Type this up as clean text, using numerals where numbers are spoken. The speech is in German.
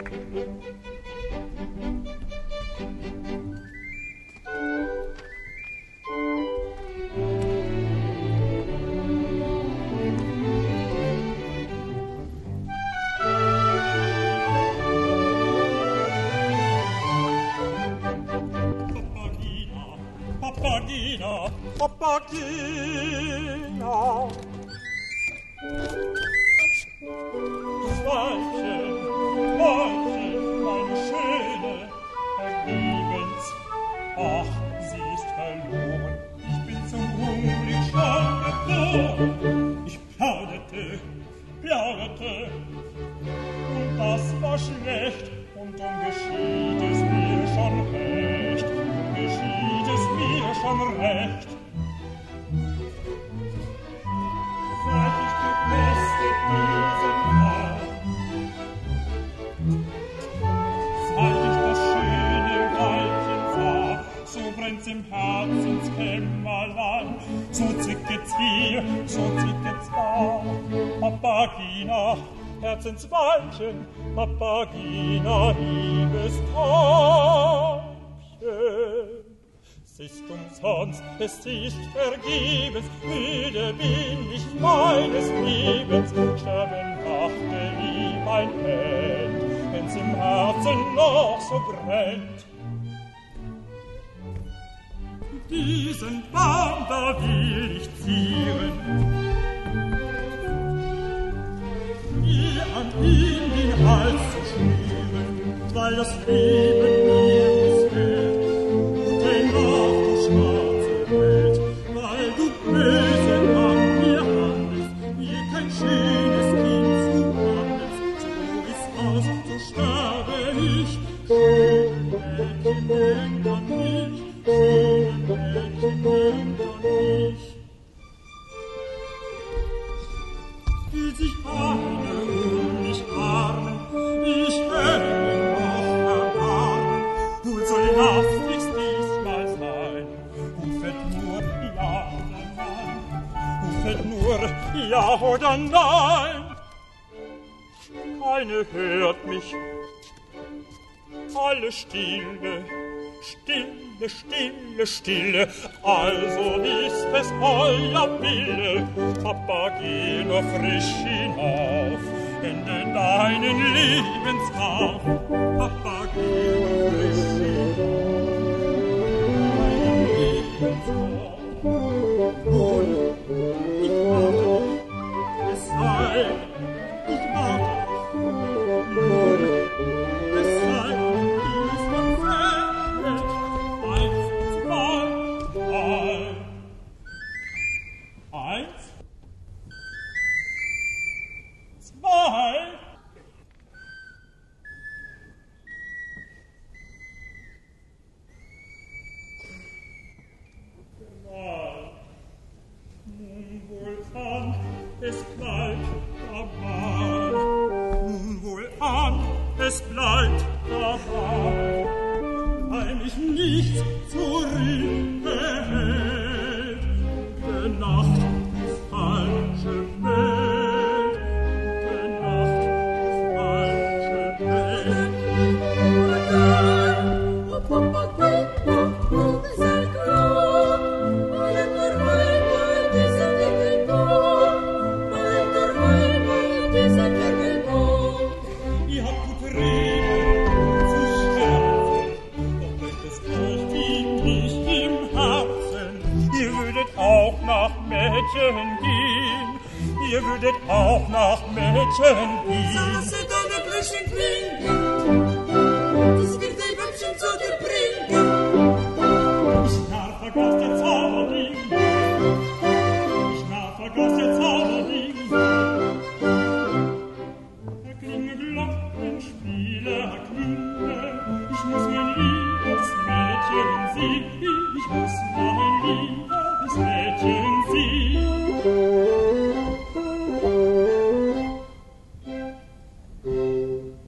Papagina, Papagina. Weibchen, Weibchen, meine Schöne, vergebens. Ach, sie ist verloren, ich bin zum Unglück schon geboren. Ich plauderte, und das war schlecht, und drum geschieht es mir schon recht. Geschieht es mir schon recht. Seit ich getestet diesen Tag, seit ich das schöne Weibchen sah, so brennt's im Herzenskämmerlein, so zickt's hier, so zickt's da. Papagina, Herzensweibchen, Papagina, liebes Weibchen. Es ist umsonst, es ist vergebens, müde bin ich meines Lebens. Sterben dachte ihm ein Held, wenn's im Herzen noch so brennt. Diesen Baum da will ich zieren, mir an ihm den Hals zu schnüren, weil das Leben mir missfällt. Denn auch du schwarze Welt, weil du böse an mir handelst, mir kein schönes Kind zu handelst, so ist aus, so sterbe ich. Schöne Mädchen, denk an mich, schöne Mädchen, denk an mich. Will sich eine mich warnen, ich werde noch erbarmen, wohl so lastig's diesmal sein. Rufet nur ja oder nein, rufet nur ja oder nein. Keine hört mich, alle stille, stille, stille, stille, also ist es euer Wille. Papa, geh nur frisch hinauf in deinen Lebenslauf. Papa, geh nur frisch hinauf in deinen Lebenslauf. Und ich warte, es sei, ich warte, nur es sei, dies von Fremden. Eins, zwei. Nun wohlan, es bleibt dabei. Nun wohlan, es bleibt dabei. Weil mich nichts zurückbehält. Die Nacht ist falsche Welt. Die Nacht ist falsche Welt. Oh, Papagena, non es el color, mal el torruego y dice que bon, mal el torruego y dice que bon. Ihr habt gut reden zu sterben, doch möcht es euch wirklich im Herzen. Ihr würdet auch nach Mädchen gehen, ihr würdet auch nach Mädchen gehen. Saße deine Blüschen klinken, das wird ein Weibchen zu dir bringen. Ich nah vergaß der Zauberling, ich nah vergaß der Zauberling. Erklinge Glockenspiele, erklinge, ich muss mein liebes Mädchen sehen, ich muss mein liebes